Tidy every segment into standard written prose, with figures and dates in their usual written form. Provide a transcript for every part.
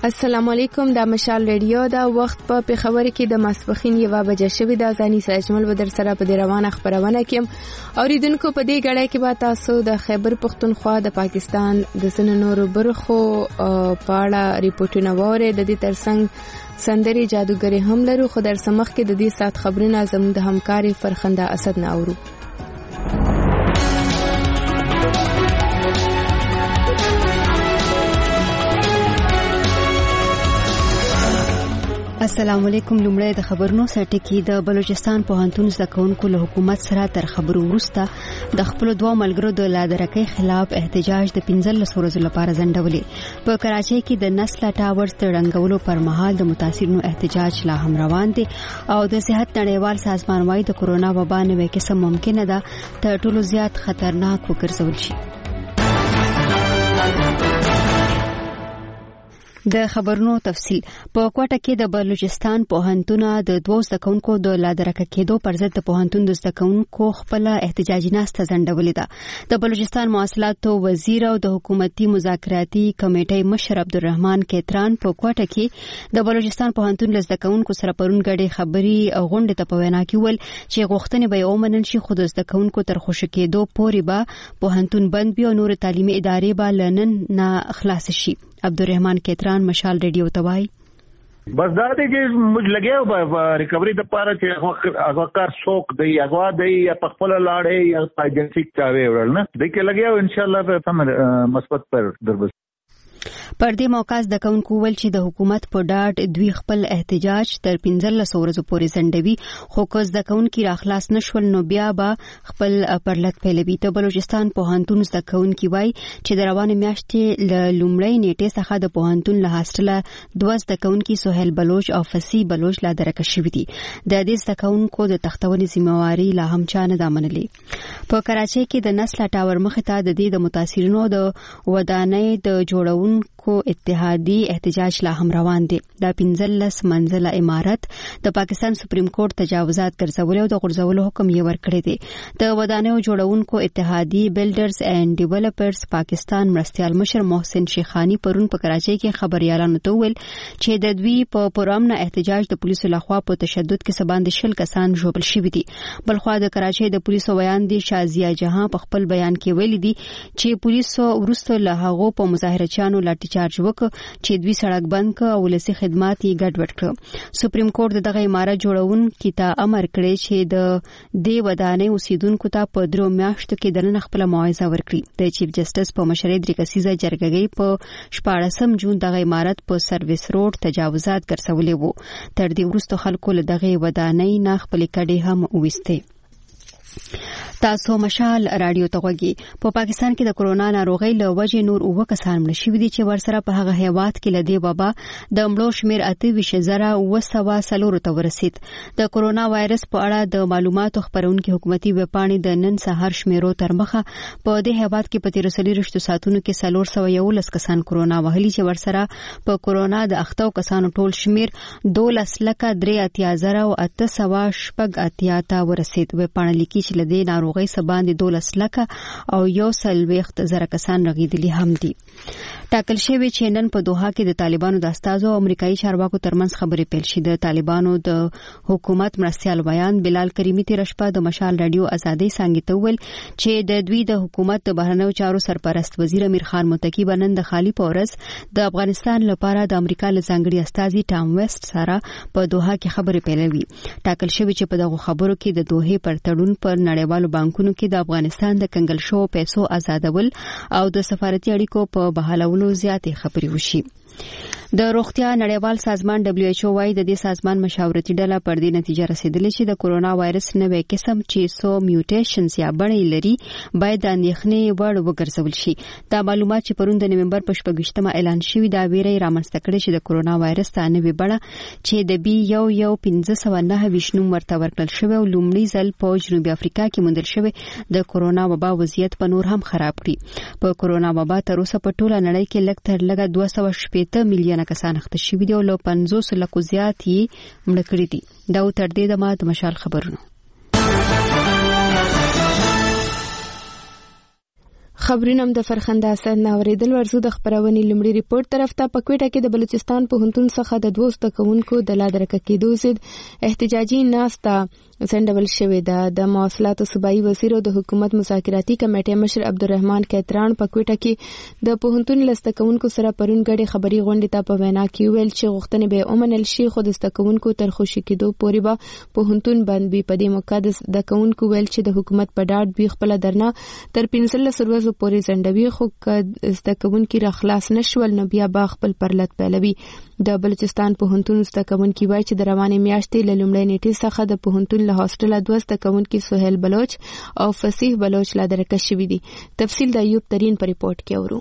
السلام علیکم. د مشال ریډیو دا وخت په پیښور کې د ماسپخین 1 بجې شوې د ځاني ساجمل بدر سره په روانه خبرونه کې اوریدونکو په دې غړې کې به تاسو د خیبر پختونخوا د پاکستان د سننورو برخو په اړه ریپورتونه وره. د دې ترڅنګ سندري جادوګری هم لرو، خو در سمخ کې د دې سات خبرونه زموږ د همکاري فرخنده اسد نه اورو. السلام علیکم. لومړی د خبرونو سرټکی. د بلوچستان پوهنتون زده کوونکو له حکومت سره تر خبرو وروسته د خپل دوه ملګرو د لادرکۍ خلاف احتجاج د 15 ورځې لپاره ځنډولې. په کراچۍ کې د نسل ټاورز د ړنګولو پر مهال د متاثرینو احتجاج لا هم روان دي او د صحت نړیوال سازمان وايي د کورونا وبا نوې قسم ممکنه ده تر ټولو زیات خطرناک وګرځول شي. د خبرونو تفصیل. په کوټه کې د بلوچستان پوهنتون د 2 زده کوونکو د لادرکه کېدو پر ضد د پوهنتون د زده کوونکو خپل احتجاجي ناسته ځنډولې ده. د بلوچستان مواصلاتو وزیر او د حکومتي مذاکراتي کمیټې مشر عبدالرحمن کیتران په کوټه کې د بلوچستان پوهنتون له زده کوونکو سره پرون غړي خبري غونډه ته په وینا کې ول چې غوښتنې به ومنل شي، خو د زده کوونکو تر خوشی کېدو پورې به پوهنتون بند بي او نور تعلیمي ادارې به لنن نه خلاص شي. عبدالرحمن کیتران مشال ریډیو ته وایي بس دا دی چې موږ لګیاو په ریکوري د پاره چې هغه کار څوک دی هغه دی په خپل لاړې یا په ایجنسی چاوي ورل نه د کې لګیاو ان شاء الله به سم مثبت پر دربس. پر دې موقع د کوونکو ول چې د حکومت په ډاډ دوی خپل احتجاج تر 15 ورځې پورې ځنډوي، خو که د کوونکو راخلاص نشول نو بیا به خپل پرلط پیلوي. ته بلوچستان پوهنتون د کوونکو وای چې د روانه میاشتې ل لومړی نیټه څخه د پوهنتون له هاستله 2 د کوونکو سهیل بلوچ او فصیح بلوچ لا درکه شوې دي. د دې د کوونکو د تختونې ذمہواری لا هم چانه دامنلې. په کراچۍ کې د نسل ټاور مخ ته د دې د متاثرینو د ودانۍ د جوړونکو اتحادی احتجاج لا هم روان دي. د 15 منزله عمارت د پاکستان سپریم کورټ تجاوزات ګرځول او د غرزولو حکم یې ورکړی دی. د ودانیو جوړونکو اتحادی بلډرز اینڈ ډیولپرز پاکستان مرستيال مشر محسن شیخانی پرون په کراچۍ کې خبريالانو ته ویل چې د دوی په پرامنه احتجاج د پولیسو لخوا په تشدد کې سباند شل کسان ژوبل شوي دي. بلخوا د کراچۍ د پولیسو بیان دي شازیه جهان په خپل بیان کې ویلي دي چې پولیسو ورسته له هغه په مظاهرچیانو لاټھی چارج وکړ چې دوی سړک بند کړ او ولسی خدمات یې ګډوډ کړ. سپریم کورټ دغه عمارت جوړونکو ته امر کړی چې د دې ودانۍ اوسیدونکو ته په 3 میاشتو کې دنه خپل موعظه ورکړي. د چیف جسټس په مشرۍ د کسیزه جرګګۍ په 14 جون دغه عمارت په سرویس روډ تجاوزات ګرځولې وو. تر دې وروسته خلکو له دغه ودانۍ نه خپل کډې هم وويسته. تاسو مشال رادیو ته غوږی. په پاکستان کې د کورونا ناروغۍ له وجې نور 9 کسان مړ شوي دي چې ورسره په هغه هیواد کې لدی وبا د مړو شمیر 28,904 ته ورسید. د کورونا وایرس په اړه د معلوماتو خبرونکو حکومتي ویبپاڼې د نن سهار شمیرو تر مخه په دې هیواد کې په 13 ساعتونو کې 411 کسان کورونا وهلي چې ورسره په کورونا د اختو کسانو ټول شمیر 12,83,880 ته ورسید. ویبپاڼه لیکي چې لدی ناروغي سباندې 12,00,000 او 1,000 کسان رغیدلی هم دي. ټاکل شوی چې نن په دوحه کې د طالبانو د استازو او امریکایي چارواکو ترمنځ خبرې پیل شي. د طالبانو د حکومت مرستيال بیان بلال کریمی تیر شپه د مشال رادیو ازادي څنګه ته ویل چې د دوی د حکومت د بهرنیو چارو سرپرست وزیر امیر خان متکی بنن د خالی پورز د افغانستان لپاره د امریکا له ځانګړي استازي ټام ویسټ سره په دوحه کې خبرې پیلوي. ټاکل شوی چې په دغه خبرو کې د دوحه پر تړون پر نړیوالو بانکونو کې د افغانستان د کنګل شو پیسو آزادول او د سفارتي اړیکو په بحالولو زیاتې خبرې وشي. د روغتیا نړیوال سازمان WHO وايي د دې سازمان مشاورتي ډله پر دې نتیجه رسیدلې چې د کورونا وایرس نوې قسم چې سو میوټیشنز یا بڼې لري باید د اندېښنې وړ وګرځول شي. دا معلومات چې پرون د نومبر په 28مه اعلان شوی دا ویره رامنځته کړې چې د کورونا وایرس ته نوې بڼه چې د B11509 نوم ورته ورکړل شوی او لومړی ځل په جنوبي افریقا کې موندل شوی د کورونا وبا وضعیت په نور هم خراب کړی. په کورونا وبا تر اوسه په ټوله نړۍ کې لږ تر لږه 260 میلیونه کسان اخته شوي دي او له 50 لکو زیات یې مړه کړي دي. دا تر دې دمه د مشال خبرونه. خبرونه د فرخنده اسد ناوریدل ورزو د خبرونې لمړي ریپورت طرف ته په کوټه کې د بلوچستان پوهنتون څخه د 2 زده کوونکو د لا درکه کېدو ضد احتجاجي ناسته سندول شوې ده. د مواصلاتو صوبایي وزیر او د حکومت مذاکراتي کمیټې مشر عبدالرحمن کیتران په کوټه کې د پوهنتون لسته کوونکو سره پرون غړي خبري غونډه ته په وینا کې ویل چې غوښتنې به اومنل شي خو د زده کوونکو تر خوشي کېدو پورې به پوهنتون بند وي. په دې موقع د زده کوونکو ویل چې د حکومت په ډاډ به خپل درنه تر 15 ورځې پورې زندوي خو که زده کوونکي را خلاص نشول نو بیا به خپل پرلط پیلوي. د بلوچستان پوهنتون زده کوونکي وایي چې د روانې میاشتې له لومړۍ نیټې څخه د پوهنتون له هاستله 2 زده کوونکي سهیل بلوچ او فصیح بلوچ لا درکه شوي دي. تفصیل د ایوب ترین په ریپورت کې اورو.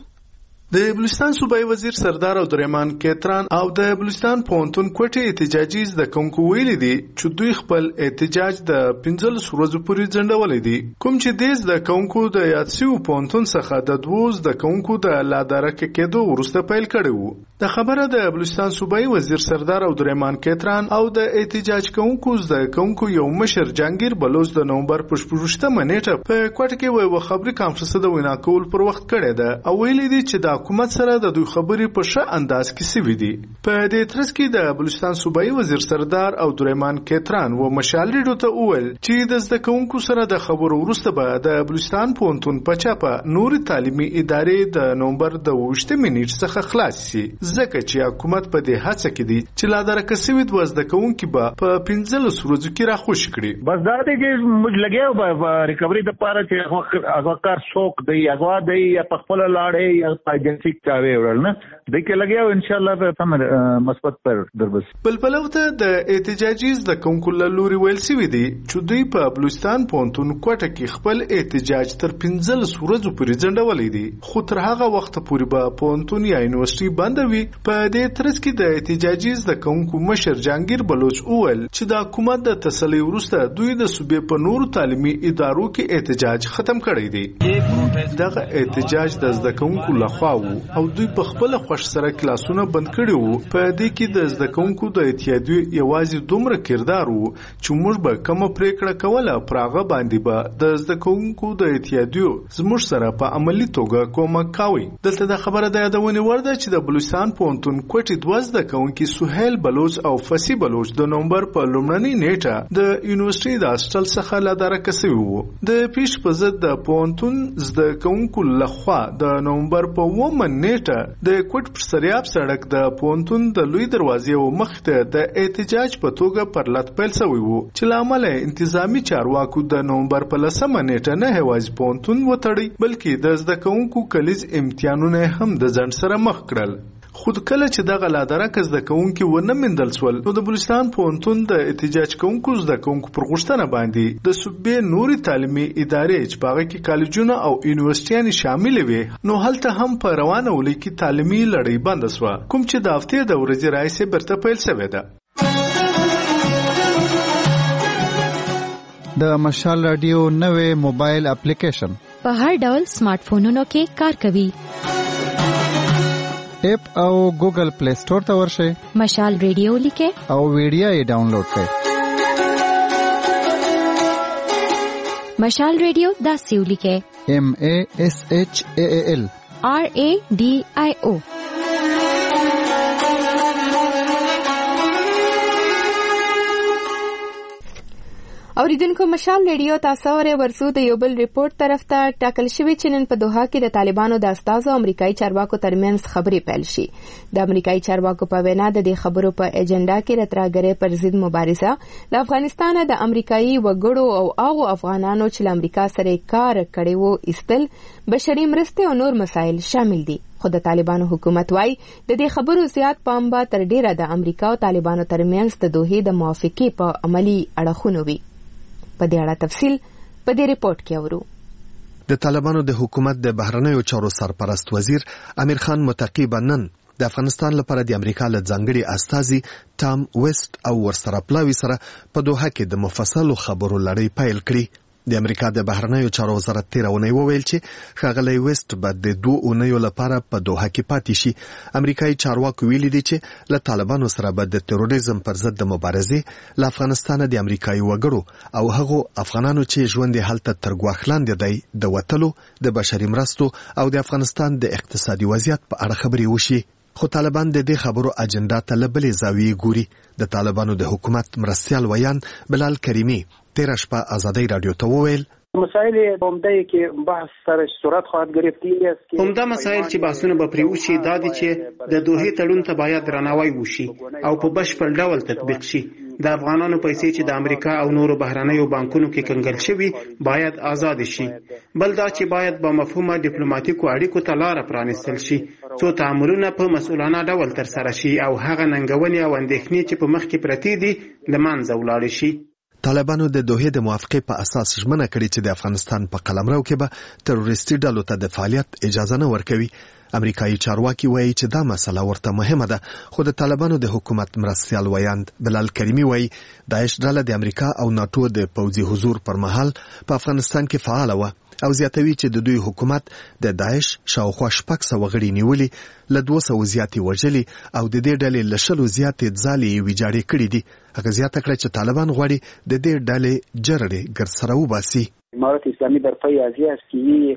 د بلوچستان صوبایي وزیر سردار عبدالرحمن کیتران او د بلوچستان پوهنتون کوټې احتجاجي زده کوونکو ویلي دي چې دوی خپل احتجاج د 15 ورځو پورې ځنډولی دي. کوم چې د زده کوونکو د یاد شوي پوهنتون څخه د 2 زده کوونکو د لا درکه کېدو وروسته پیل کړی وو. د خبره د بلوچستان صوبایي وزیر سردار عبدالرحمن کیتران او د احتجاج کوونکو زده کوونکو یو مشر جهانگیر بلوچ د نومبر په 14 نیټه په کوټه کې یو خبري کانفرنس د وینا کول پر وخت کړی ده او ویلي دي چې د حکومت سره د دوی خبرې په ښه انداز کې سوي دي. په دې ترڅ کې د بلوچستان صوبایي وزیر سردار عبدالرحمن کیتران و مشال ریډیو ته وویل چې د زده کوونکو سره د خبرو وروسته به د بلوچستان پوهنتون په چاپه نوري تعلیمي ادارې د نومبر د 28 نیټې څخه خلاص شي ځکه چې حکومت په دې هڅه کې دی چې لا درکه سوي د زده کوونکو به په 15 ورځو کې راخوش کړي. بس دا دی چې موږ لګیاو په ریکوري د پاره چې هغه کار څوک دی هغه دی یا په خپل لاړې یا په ایجنسی چاوي ورل نه د کې لګیاو ان شاء الله په سم مثبت پر دربس. بلبلوته د احتجاجي زده کوونکو له لوري ویل شوی دی چې دوی په بلوچستان پوهنتون کوټه کې خپل احتجاج تر 15 ورځو پورې ځنډولی دی خو تر هغه وخت پورې به پوهنتون یا یونیورسيټي بند وي. په دې ترڅ کې د احتجاجي زده کوونکو مشر جهانگیر بلوچ وویل چې د حکومت د تسلۍ وروسته دوی د صوبې په نورو تعلیمي ادارو کې احتجاج ختم کړی دی. دغه احتجاج د زده کوونکو لخوا وو او دوی په خپل خوښ سره کلاسونه بند کړي وو. په دې کې د زده کوونکو د اتحادیو یوازې دومره کردار وو چې موږ به کومه پریکړه کوله پر هغه باندې به د زده کوونکو د اتحادیو زموږ سره په عملی توګه کومک کوي. دلته د خبره د یادونې وړ ده چې د بلوچستان پوهنتون کوټې 2 زده کوونکي سهیل بلوچ او فصیح بلوچ د نومبر په لومړنۍ نیټه د یونیورسيټي د هاستل څخه لا درکه شوي وو. د پیش په ضد د پوهنتون زده کوونکو لخوا د نومبر په 9 نیټه د کوټ پر سریاب سړک د پوهنتون د لوی دروازې او مخ ته د احتجاج په توګه پرلط پیل شوی وو چې لامل انتظامی چارواکو د نومبر په 10 نیټه نه هوازي پوهنتون وتړي بلکې د زده کوونکو کلیز امتحانونه هم د ځنډ سره مخ کړل. خود کله چې دغه لا درکه زده کوونکي ونه مندل سول نو د بلوچستان پوهنتون د احتجاج کوونکو زده کوونکو پر غوښتنه باندې د صوبې نوري تعلیمي ادارې چې په هغه کې کالجونه او یونیورسيټیانې شامل وي نو هلته هم په روانه ولې کې تعلیمي لړۍ بند شوه کوم چې د هفتې د ورځې راهیسې برته پیل شوې ده. د مشال رادیو نوې موبایل اپلیکیشن په هر ډول سمارټ فونونو کې کار کوي. اپ او ګوګل پلی سٹور ته ورشئ مشال ریډیو لیکئ او ویډیو یې ډاونلوډ کړئ. مشال ریډیو داسې ولیکئ MASHAAL RADIO. اوریدونکو مشال ریډیو تاسو اورئ ورسو د یو بل ریپورت طرف ته ټاکل شوی چې نن په دوحه کې د طالبانو د استازو امریکایي چارواکو ترمنځ خبرې پیل شي. د امریکایي چارواکو په وینا د دې خبرو په ایجنډا کې راتراګرې پر ضد مبارزه له افغانستان د امریکایي وګړو او هغو افغانانو چې له امریکا سره کار کړی وو ایستل بشري مرستې او نور مسایل شامل دي. خو د طالبانو حکومت وايي د دې خبرو زیات پام به تر ډیره د امریکا او طالبانو ترمنځ د دوحې د موافقې په عملی اړخونو وي. په دې اړه تفصیل په دې ریپورت کې اورو. د طالبانو د حکومت د بهرنیو چارو سرپرست وزیر امیر خان متقی نن د افغانستان لپاره د امریکا له ځانګړي استازي ټام ویسټ او ورسره پلاوی سره په دوحه کې د مفصلو خبرو لړۍ پیل کړې. د امریکا د بهرنیو چارو وزارت تیر اونۍ وویل چې ښاغلی ویسټ به د 2 اونیو لپاره په دوحه کې پاتې شي. امریکایي چارواکو ویلي دي چې له طالبانو سره به د تروریزم پر ضد د مبارزې له افغانستان د امریکایي وګړو او هغو افغانانو چې ژوند یې هلته تر ګواښ لاندې دی د وتلو، د بشري مرستو او د افغانستان د اقتصادي وضعیت په اړه خبرې وشي. خو طالبان د دې خبرو اجنډا ته له بلې زاویې ګوري. د طالبانو د حکومت مرستیال ویان بلال کریمی تیر شپه آزادی رادیو ته وویل مسائل عمده کې بحث سره صورت خواهد گرفتی است. عمده مسائل چې بحثونه به پرې وشي دا دي چې د دوحې تړون ته باید درناوی وشي او په بشپړ ډول تطبیق شي. د افغانانو پیسې چې د امریکا او نورو بهرنیو بانکونو کې کنګل شوي باید آزاد شي. بل دا چې باید با مفهومه ډیپلوماټیکو اړیکو ته لار پرانیستل شي څو تعاملونه په مسؤلانه ډول ترسره شي او هغه ننګونې او اندېښنې چې په مخ کې پرتې دي له منځه ولاړې شي. طالبانو د دوحې د موافقې په اساس ژمنه کړې چې د افغانستان په قلمرو کې به تروریستي ډلو ته د فعالیت اجازه نه ورکوي. امریکایي چارواکي وایي چې دا مسله ورته مهمه ده، خو د طالبانو د حکومت مرستیال ویاند بلال کریمی وایي داعش ډله د امریکا او ناتو د پوځي حضور پر مهال په افغانستان کې فعاله وه او زیاتوي چې د دوی حکومت د داعش شاوخوا 600 غړي نیولي، له 200 زیاتې وژلي او د دې ډلې له 100 زیاتې ځالې یې ویجاړې کړي دي. هغه زیاته کړه چې طالبان غواړي د دې ډلې جرړې ګرسره وباسي. امارت اسلامي برپایی ازی است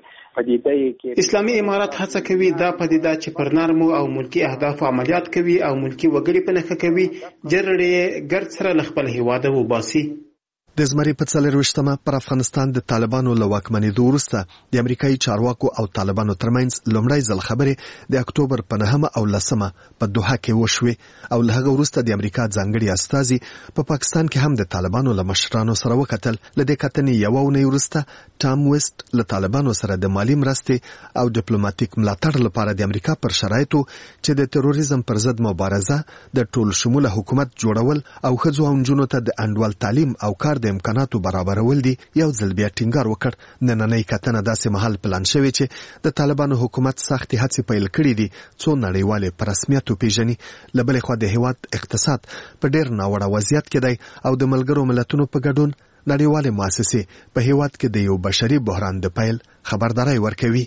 که اسلامي امارات هڅه کوي دا پدیده چې پر نرمو او ملکی اهداف عملیات کوي او ملکی وګړي په نخښه کوي جرړې ګرد سره ل خپل هیواده وباسي. د زمري په 24مه پر افغانستان د طالبانو له واکمنېدو وروسته د امریکایي چارواکو او طالبانو ترمنځ لومړی ځل خبرې د اکتوبر په 9 او 10 په دوحه کې وشوې او له هغه وروسته د امریکا ځانګړي استازي په پاکستان کې هم د طالبانو له مشرانو سره وکتل. له دې کتنې یوه اونۍ وروسته ټام ویسټ له طالبانو سره د مالي مرستې او ډیپلوماټیک ملاتړ لپاره د امریکا پر شرایطو چې د تروریزم پر ضد مبارزه، د ټول شموله حکومت جوړول او ښځو او نجونو ته د انډول تعلیم او کار امکاناتو برابرول دي یو ځل بیا ټینګار وکړ. نننۍ کتنه داسې مهال پلان شوې چې د طالبانو حکومت سختې هڅې پیل کړې دي څو نړیوالې په رسمیت وپیژني. له بلې خوا د هیواد اقتصاد په ډېر ناوړه وضعیت کې دی او د ملګرو ملتونو په ګډون نړیوالې مؤسسې په هیواد کې د یو بشري بحران د پیل خبرداری ورکوي.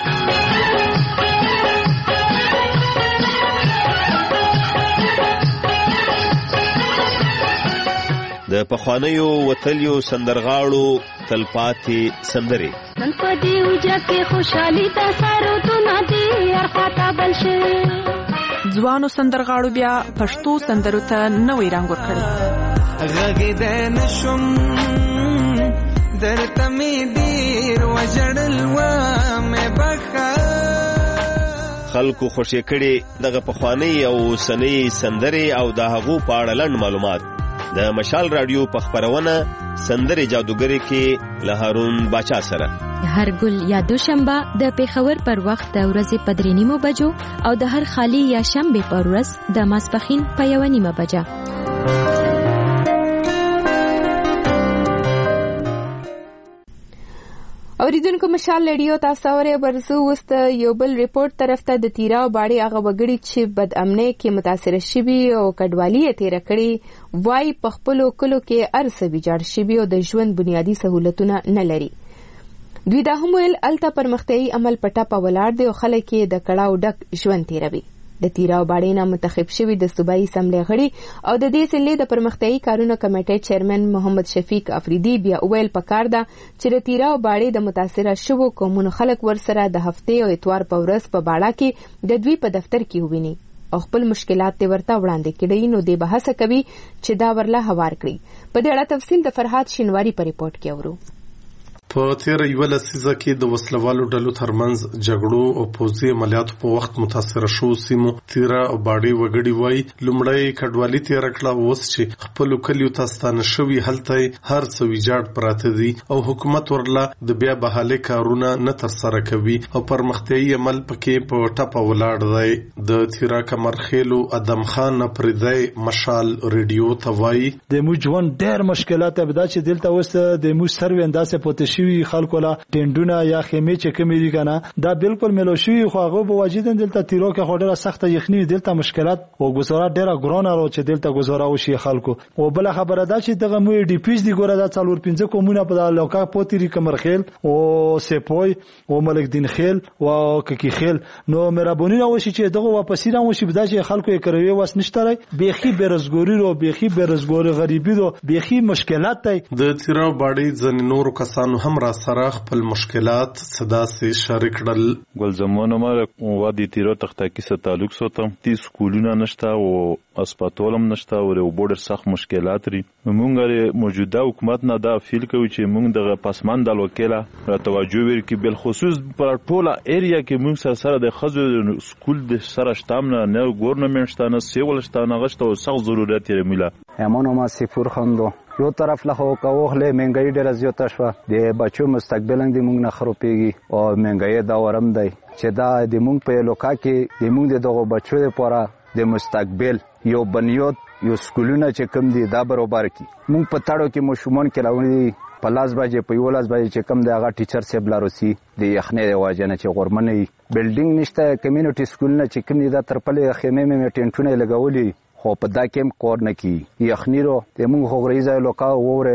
د پخوانیو وتلیو سندرغاړو تلپاتې سندرې نن په دې وجه کې خوشحالي دا سرودونه دي ارخواته بل شي. ځوانو سندرغاړو بیا پښتو سندرو ته نوی رنګ ورکړی. غږېدی نشم درته مې ډېر وژړل ومې بخښه. خلکو خوشې کړي دغه پخوانۍ او اوسنۍ سندرې او د هغو په اړه لنډ معلومات د مشال رادیو په خبرونه سندرې جادوګری کې له هارون باچا سره هر ګل یا دوشنبه د پیښور پر وخت د ورځې په 3:30 بجو او د هر خالی یا شنبه پر ورځ د ماسپخین په 1:30 بجه. اوریدونکو مشال رادیو تاسو اورئ. برزو وست یو بل ریپورت طرف ته د تیرا او باړې هغه وګړي چې بد امنۍ کې متاثر شوي او کډوالي یې تیر کړي وای په خپل کلو کې ارسه ویجاړ شوي او د ژوند بنیادی سہولتونه نه لري. دوی دا هم ویل الته پرمختیايي عمل پټه په ولاړ دی او خلک یې د کړهو ډک ژوند تیروي. د تیرا او باړې نه منتخب شوي د صوبایي اسمبلی غړي او د دې سلې د پرمختیايي کارونو کمیټې چیرمن محمد شفیق افریدي بیا ویل پکار ده چې د تیرا او باړې د متاثره شوو قومونو خلک ورسره د هفته او اتوار په ورځ په باړه کې د دوی په دفتر کې وویني او خپل مشکلات ته ورته وړاندې کړي. نو د بحث کوي چې دا ورله هوار کړي. په دې اړه تفصیل د فرحات شینواری په ریپورت کې اورو. په تیر یو لسیزه کې د وسلوالو ډلو ترمنځ جګړو او پوځي عملیاتو په وخت متاثر شو سیمو تیرا او باړې وګړي وای لومړی کډوالي تیر کړه اوس چې خپل کلیو ته ستانه شوی هلته هر څه ویجاړ پراته دي او حکومت ورله د بیا بحالي کارونه نه تر سره کوي او پرمختیايي عمل پکې په ټاپه ولاړ دی. د تیرا کمرخیلو ادم خان پردای مشال رادیو ته وای د مو ژوند ډېر مشکلات به دا چې دلته اوس د مو سروي انداسه پوتشي شوی خلکو لا ټینډونه یا خیمه چې کمی دي کنه دا بالکل ملو شوی خو هغه به واجدن دلته تیرو کې خورده سخته یخنی دلته مشکلات او گزاره ډیره ګرانه راو چې دلته گزاره وشي خلکو او بل خبره ده چې دغه مو ډی پیس دی ګوره دا 4-5 کومونه په لوکا پوتری کمرخیل او سپوی او ملک دین خیل او ککی خیل نو مرابونی راوشي چې دغه واپس راوشي بدا چې خلکو یې کوي واس نشته بيخي بیروزګاری رو بيخي بیروزګاری غریبی رو بيخي مشکلات دی د تیرا باډي ځن نور کسانو هم را سره خپل مشکلات صدا سي شریک کړل. ګل زمونه ما وادي تیرا تختاکی سره تعلق ساتم تی سکولونه نشته او اسپیټالم نشته او بورډر سخت مشکلات لري. موږ موجوده حکومت نه دا فیل کوي چې موږ د پسمن د وکیله را توجه ورکړي بل خصوص پر ټوله ایریا کې موږ سره د خزو سکول د سره شتامنه نه ګورنمنت شته نه سیول شته نه غشته او سخت ضرورت یې میلا همونو ما صفر خوندو یو طرف له کوخله منګي ډېر زیاته شو د بچو مستقبل د موږ نه خروپيږي او منګي دا ورم دی چې دا د موږ په لوکا کې د موږ دغه بچو لپاره د مستقبل یو بنیاد یو سکولونه چې کم دي دا برابر کی موږ په تاړو کې مشمون کلاوني پلاس باجه په یولاس باجه چې کم دی هغه ټیچر سیب لاروسی د یخنې د واجنه چې غورمنې بلډینګ نشته کمیونټي سکولونه چې کم دي دا ترپلې خیمه مې ټینټونه لګولي خو په دا کې کور نه کی یخنی رو د موږ غوړیزه لوکا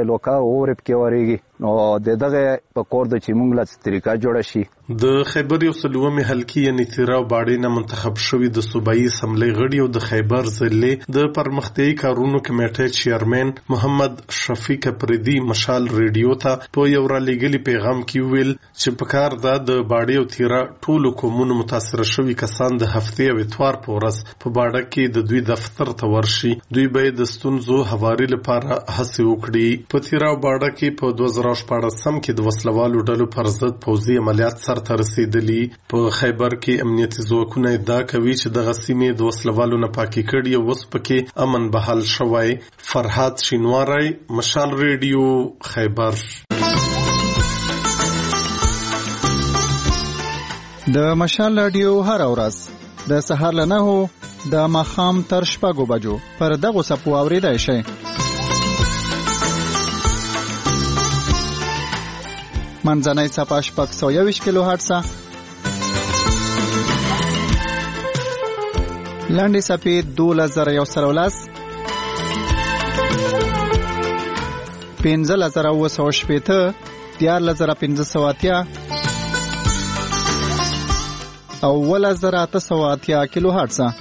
اور په وریږي نو دغه په کور د چې موږ لا طریقه جوړ شي. د خیبر یو سلومي حلقې یعنی تیرا باډي نه منتخب شوی د صوبایي اسمبلی غړي او د خیبر ضلع د پرمختیايي کارونو کمیټې چیرمن محمد شفیق پردي مشال ریډیو ته په یو را لګلي پیغام کې ویل چې په کار د باډي او تیرا ټولو کومونو متاثر شوی کسان د هفتې او اتوار په ورځ په باډه کې د دوی دفتر ته ورشي دوی به د ستونزو هواري لپاره هڅه وکړي. په تیرا باډه کې په 2014 کې د وسلوالو ډلو پر ضد پوځي عملیات سره ترسیدلی. په خیبر کې امنیتي ځواکونه ادعا کوي چې د غسیمې د وسلوالو نه پاکي کړي او اوس پکې امن بحال شوی. فرحات شینواری مشال ریډیو خیبر. د مشال رادیو هر ورځ د سهار له 9 د ماخام تر 6 بجو پر دغه سپو اوریدای شي. منځنۍ صفحه 621 کیلو هرتز لاندې صفحه 2113 15980 14580 او 1880 کیلو هرتز.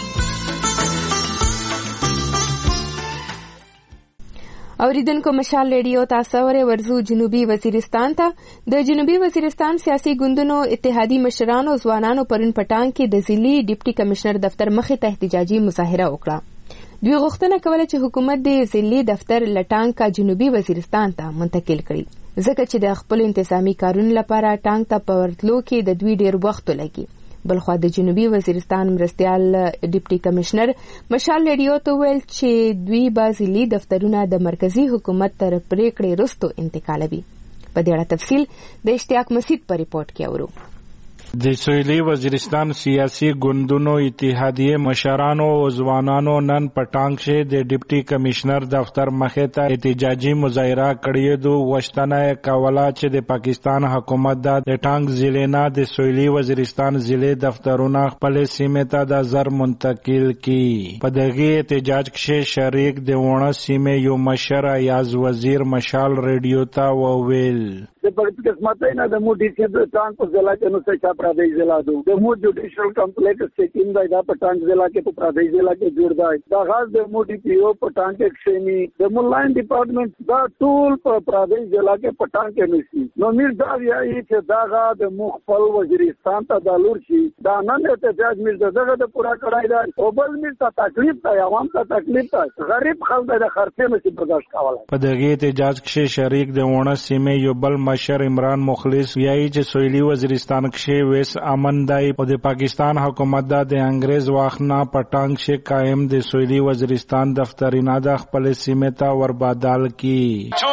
اوریدونکو مشال ریډیو تاسو ورزو جنوبي وزیرستان ته د جنوبي وزیرستان سیاسي ګوندونو اتحادی مشرانو ځوانانو پرون پټان کې د ضلعي ډیپټي کمشنر دفتر مخې ته احتجاجي مظاهره وکړه. دوی غوښتنه کوله چې حکومت د ضلعي دفتر لټانګ کا جنوبي وزیرستان ته منتقل کړي ځکه چې د خپل انتظامی کارونو لپاره ټانګ ته پورتلو کې د دوی ډیر وخت لګي. بلخوا د جنوبي وزیرستان مرستيال ډیپټي کمشنر مشال ریډیو ته ویل چې دوی بازيلي دفترونه د مرکزی حکومت تر پریکړې وروسته انتقالوي. په دې اړه تفصیل د اشتیاق مسعود په ریپورت کې اورو. د سویلي وزیرستان سیاسي ګوندونو اتحادیه مشرانو او ځوانانو نن پټانګ شه د ډیپټي کمشنر دفتر مخې ته احتجاجي مظاهره کړې دو وشتنه کولا چې د پاکستان حکومت د ټانګ ضلع نه د سویلي وزیرستان ضلع دفترونه خپل سیمه ته د زر منتقل کړي. په دغه احتجاج کې شریک د ونه سیمه یو مشر ایاز وزیر مشال ریډیو ته وویل د پرت قسمت نه د مو ډي سي د ټانګ په ضلع کې نو څه پردیش ضلع د مو جوډیشل کمپلیکس سیکیم دا په ټانګ ضلع کې په پردیش ضلع کې جوړ دی. دا غاز د مو ډي پی او په ټانګ کې شېمي د مو لاین ډپارټمنټ دا ټول په پردیش ضلع کې په ټانګ کې نشي. نو میر دا وایي چې دا غا د مو خپل وزیرستان ته د لور شي دا نن احتجاج میر دغه د پورا کړای دا او بل میر ته تکلیف دی عوام ته تکلیف دی غریب خلک د خرڅې نشي برداشت کولای. په دغه احتجاج کې شریک د ونه سیمه یو بل مشر عمران مخلص ویایي چې سویلي وزیرستان کې ویس امن دی او د پاکستان حکومت د انګریز واخنا پټانګ شه قائم د سویلي وزیرستان دفترینه د خپل سیمه ته وربادال کی چونکه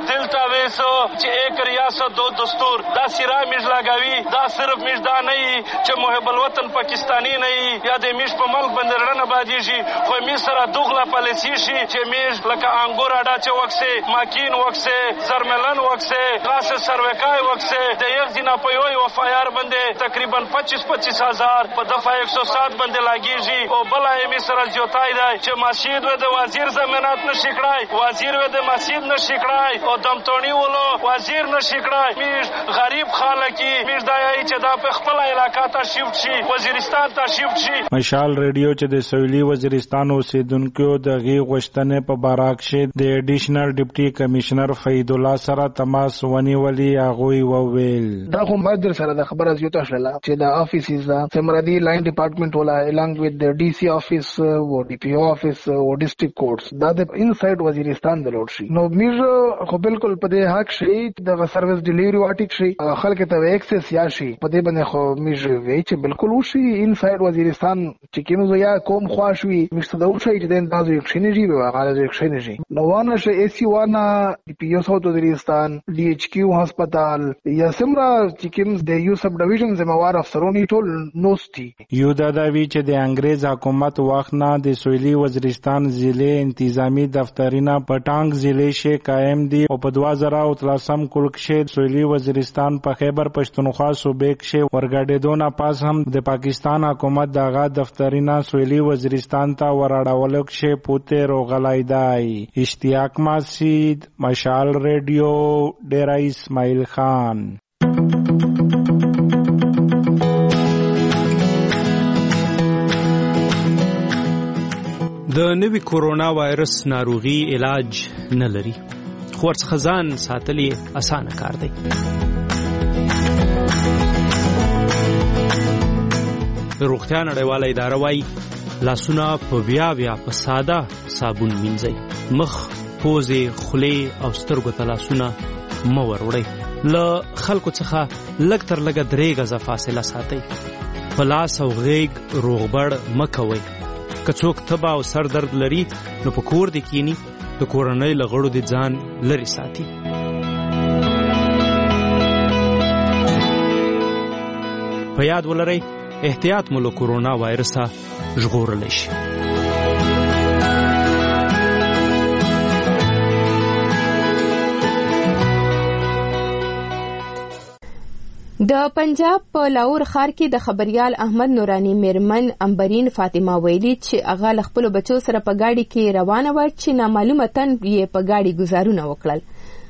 دلته وېسو چې ایک ریاست دو دستور دا سیرا میش لګوي دا صرف میش دا نه چې محب الوطن پاکستانی نه یا د میش په ملک باندې رڼا باندې شي خو می سره دوغله پالیسی شي چې میش لکه انګور اډا چې وکسه ماکین وکسه زرملن وکسه غاس سروکای وکسه د یو دینا په یو وفایار باندې تقریبا 25,000 په دفعه 107 باندې لاګیږي او بلای می سره جوتای دی چې مسجد و د وزیر ضمانت نشي کړای وزیر و د مسجد نشي کړای او دمتونی ولو وزیر نشي کړای میش غریب خلکی میش دای چې دا په خپل علاقې ته شیفت شي وزیرستان ته شیفت شي. مشال ریډیو چې د سویلي وزیرستان اوسیدونکو د غي غوښتنې په باره کې د اډیشنل ډیپټي کمشنر فید الله سره تماس ونیولي هغه وویل دا کوم بدر سره د خبره زیاته شله چې د افیسز دا سمرادي لاین ډپارټمنټ ولا along with the DC office او DPO office او district courts دا د انساید وزیرستان د لوټ شي نو میز خو بالکل په دې حق شي د سرویس ډیلیوري واټیک شي خلک ته ایکسس یا شي په دې باندې خو میز وی چې بالکل وشي انساید وزیرستان چې کینو یا کوم خواشوي مشته د وشي چې د اندازې اکشنجي به غاړه اکشنجي نو وانه شي AC وانا DPO ساوث وزیرستان DHQ هسپتال یا سمرا چې کوم د یو سب ډیویژن زموار افسرونی ټول نوستي یو دا وی چې د انګریز حکومت وخت نه د سویلي وزیرستان ضلع انتظامی دفترونه پټانګ ضلع شي قائم دي او په 2013 کال کې سویلي وزیرستان په خیبر پښتونخوا صوبې کې ورګډېدونه پاس هم د پاکستان حکومت دغه دفترونه سویلي وزیرستان ته وراړول کې پوته روغلای دی. اشتیاق مسجد مشال ریډیو ډیرا اسماعیل خان. د نوي کورونا وایرس ناروغي علاج نه لري خو ورڅخه ځان ساتل یې اسانه کار دی. د روغتیا نړیواله اداره وایي لاسونه په بیا په ساده صابون مینځئ. مخ، پوزې، خولې او سترګو ته لاسونه مه وروړئ. له خلکو څخه لږ تر لږه 3 غزه فاصله ساتئ. په لاس او غیږ روغبړ مه کوئ. که څوک تبه او سر درد لري نو په کور دې کینی د کورنۍ له غړو دې ځان لرې ساتي. په یاد ولرئ احتیاط مو له کورونا وایرسه ژغورلی شي. د پنجاب په لاهور ښار کې د خبريال احمد نورانی میرمن امبرین فاطمه ویلي چې هغه له خپل بچو سره په گاډي کې روانه و چې نامعلومه تن یې په گاډي گزارونه وکړل.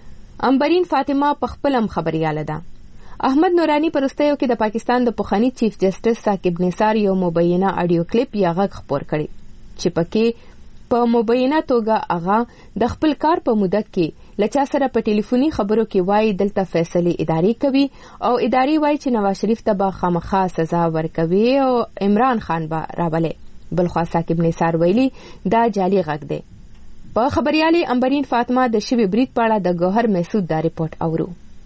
امبرین فاطمه په خپلم خبرياله ده. احمد نورانی پرستیو کې د پاکستان د پخوانی چیف جسټس ثاقب نثار یو مبینه اډیو کلیپ یا غږ خپور کړي چې پکې په مبینه توګه هغه د خپل کار په موده کې لچا سره په ټلیفوني خبرو کې وایي دلته فیصله اداري کوي او اداري وایي چې نواز شریف ته به خامخا سزا ورکوي او عمران خان به راولي. بلخوا ثاقب نثار ویلي دا جعلي غږ دی. په خبريالي امبرین فاطمه د شوی بریټ پاړه د گوهر محسود دا ریپورت اورو.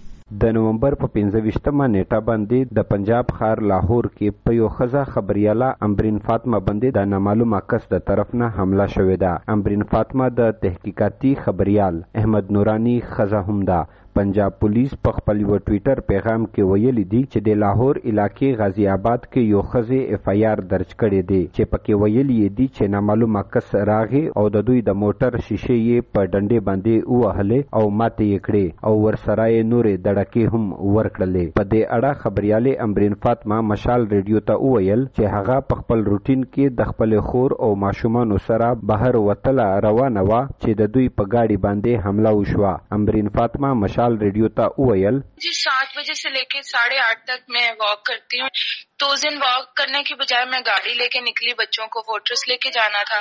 د نومبر په 15مه نیټه باندې د پنجاب ښار لاهور کې په یو ښځه خبرياله امبرین فاطمه باندې د نامعلومه کس د طرف نه حمله شوې ده. امبرین فاطمه د تحقیقاتي خبريال احمد نورانی ښځه هم ده. پنجاب پولیس په خپل یو ټویټر پیغام کې ویلي دي چې د لاهور علاقې غازی آباد کې یو ښځې FIR درج کړی دی چې پکې ویلي دي چې نامعلومه کس راغی او د دوی د موټر شیشې یې په ډنډې باندې ووهلې او ماتې یې کړې او ورسره یې نورې دړکې هم ورکړلې. په دې اړه خبريالې امبرین فاطمه مشال ریډیو ته وویل چې هغه په خپل روټین کې د خپل خور او ماشومانو سره بهر وتله روانه وه چې د دوی په گاډي باندې حمله وشوه. امبرین فاطمه مشال radio था उयल जी 7 बजे से लेके 8:30 तक मैं वॉक करती हूँ. तो उस दिन वॉक करने की बजाय मैं गाड़ी लेके निकली. बच्चों को फोर्ट्रेस लेके जाना था.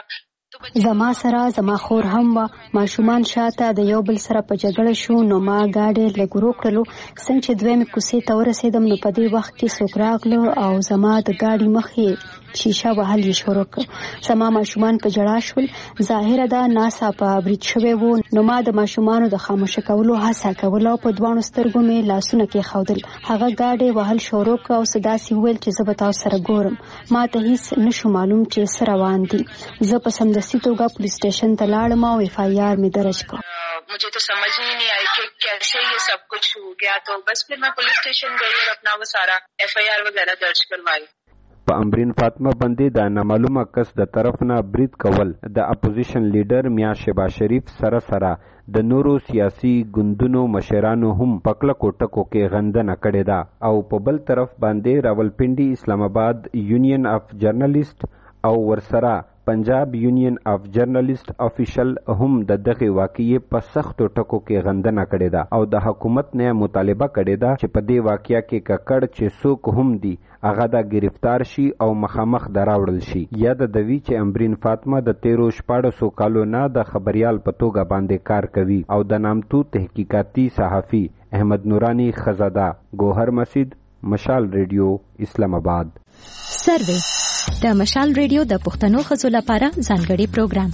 زما سره زما خور هم و ماشومان شاته د یو بل سره په جګړه شو نو ما گاډي لګورو کړلو. څنګه چې دوی کوسې ته ورسېدم نو په دې وخت کې څوک راغلو او زما د گاډي مخې شیشه وهل یې شروع کړ. زما ماشومان په جړا شول. ظاهره ده ناسا په بریټ شوی وو نو ما د ماشومانو د خاموش کولو هڅه کوله او په دوانو سترګو مې لاسونه کې خودل. هغه گاډي وهل شروع کړ او صدا سی ویل چې زه به تاسو سره ګورم. ما ته هیڅ نشو معلوم چې سره روان دي. زه په سمدستي توګه پولیس سټیشن ته لاړم او FIR مې درج کړ. मुझे तो समझ ही नहीं आई कि कैसे ये सब कुछ हो गया। तो बस फिर मैं पुलिस स्टेशन गई और अपना वो सारा FIR वगैरह दर्ज करवाई। په امرین فاطمه باندې د نامعلومه کس د طرف نه برید کول د اپوزیشن لیډر میا شهباز شریف سره د نورو سیاسي ګوندونو مشرانو هم پکله کوټکو کې غندنه کړې ده او په بل طرف باندې راولپنډي اسلام آباد یونین اف جرنالیست او ورسره پنجاب یونین اف جرنالیست افیشل هم د دغه واقعې په سختو ټکو کې غندنه کړې ده او د حکومت نه مطالبه کړې ده چې په دې واقعیا کې ککړ چې څوک هم دي هغه د گرفتار شي او مخامخ دراوړل شي. یا د دوی چې امرین فاطمه د 13 کالو نه د خبريال په توګه باندې کار کوي او د نامتو تحقیقاتي صحافي احمد نورانی خزاده ګوهر مسجد مشال ریډیو اسلام آباد. سروې د مشال ریډیو د پښتنو ښځو لپاره ځانګړي پروګرام.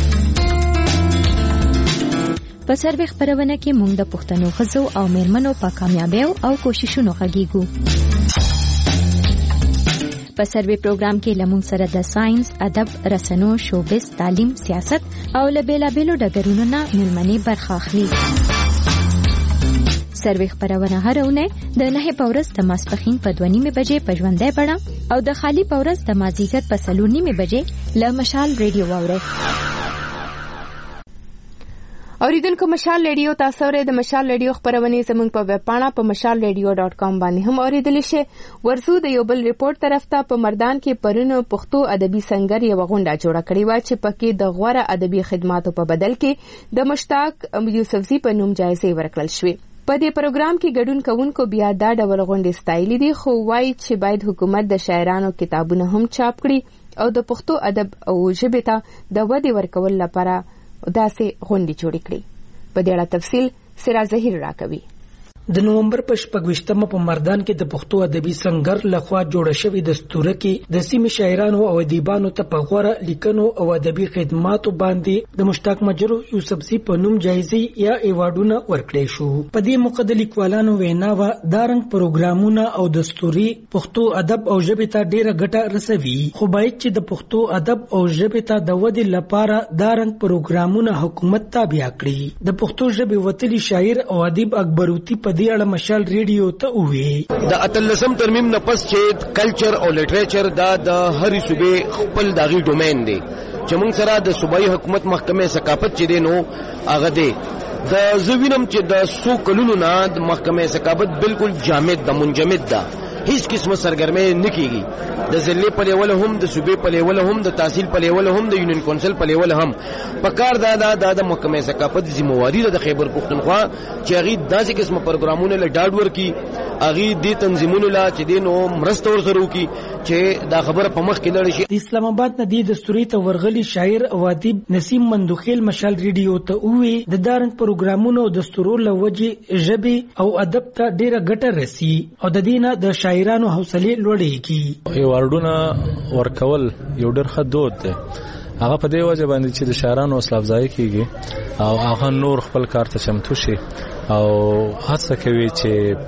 په سروې خپرونه کې موږ د پښتنو ښځو او میرمنو په کامیابیو او کوششونو غږیږو. په سروې پروګرام کې لمون سره د ساينس، ادب، رسنو، شوبز، تعلیم، سیاست او له بیلابیلو ډګرونو نه ملمنې برخه اخلي. سروې خپرونه هر اونۍ د 9 په ورځ د ماسپښین په 2:30 بجې په ژوندۍ بڼه او د خالی په ورځ د مازدیګر په 4:30 بجې له مشال ریډیو واورئ. اوریدونکو مشال ریډیو تاسو ورې د مشال ریډیو خبرونه زموږ په ویب پاڼه په mashalradio.com باندې هم اوریدلی شئ. ورزو د یو بل ریپورت طرف ته په مردان کې پرونو پښتو ادبي سنگر یو غونډه جوړه کړې و چې پکې د غوړه ادبي خدماتو په بدل کې د مشتاق یوسفزي په نوم جایزې ورکړل شوې. په دې پروګرام کې ګډون کوونکو بیا دا ډول غونډې ستایلې دي خو وایي چې باید حکومت د شاعرانو کتابونه هم چاپ کړي او د پښتو ادب او ژبې ته د ودې ورکول لپاره داسې غونډې جوړې کړي. په دې اړه تفصیل سراج ظهیر راکوي. د نومبر په 26مه په مردان کې د پښتو ادبي سنگر لخوا جوړه شوې دستوره کې د سیمې شاعرانو او ادیبانو ته په غوړه لیکنو او ادبي خدماتو باندې د مشتاق مجروح یوسفزي په نوم جایزې یا ایوارډونه ورکړې شو. په دې موقع د لیکوالانو ویناوه دارنګ پروګرامونه او دستوري پښتو ادب او ژبې ته ډیره ګټه رسوي خو باید چې د پښتو ادب او ژبې ته د ودې لپاره دارنګ پروګرامونه حکومت تابع کړي. د پښتو ژبې وتلي شاعر او ادیب اکبروتی په دې اړه مشال ریډیو ته وویل د 18 ترمیم نه پس چې کلچر او لټریچر دا د هرې صوبې خپل داغي ډومین دی چې موږ سره د صوبایي حکومت محکمه ثقافت چې دی نو هغه دی د زوینم چې د 100 کلونو نه د محکمه ثقافت بالکل جامد د منجمد ده هیڅ قسمه سرګرمي نه کیږي د ضلع په لیول هم د صوبې په لیول هم د تحصیل په لیول هم د یونین کونسل په لیول هم پکار دا د محکمه ثقافت ذمہواری د خیبر پختونخوا چې هغه داسې قسمه پروګرامونه له ډاډ ورکی هغه د تنظیمونو لا چې دینو مرسته ورسره وکي چې دا خبره په مخ کې لړ شي. اسلام آباد نه د دستوري ته ورغلي شاعر او ادیب نسیم مندوخیل مشال ریډیو ته وی د دارنګ پروګرامونو او دستورو لوجه ژبه او ادب ته ډیره ګټه رسی او د دینه د شاعرانو حوصله لوړېږي. ایوارډونه ورکول یو ډېر ښه دود دی. هغه په دې وجه باندې چې د شاعرانو حوصله افزایي کیږي او هغه نور خپل کار ته چمتو شي او هڅه کوي چې